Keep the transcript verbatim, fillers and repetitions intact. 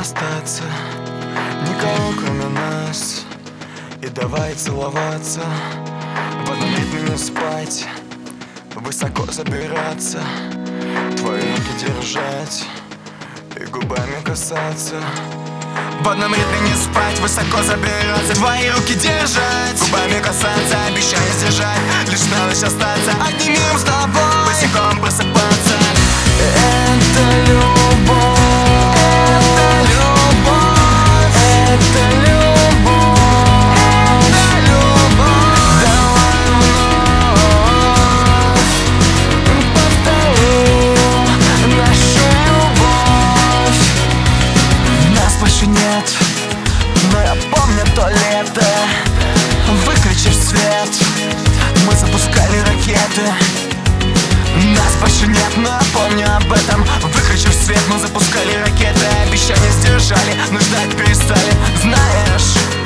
остаться никого, кроме нас. И давай целоваться, в одном ритме не спать, высоко забираться, твои руки держать и губами касаться. В одном ритме не спать, высоко забираться, твои руки держать, губами касаться, обещая сдержать. Лишь осталось остаться одним с тобой, босиком просыпаться. Это любовь, это любовь, это любовь, это любовь. Давай вновь повторим нашу любовь. Нас больше нет, но я помню то лето. Выключив свет, мы запускали ракеты. Нас больше нет, но я помню об этом. Выключив свет, мы запускали ракеты. Обещания сдержали, но ждать перестали. Знаешь,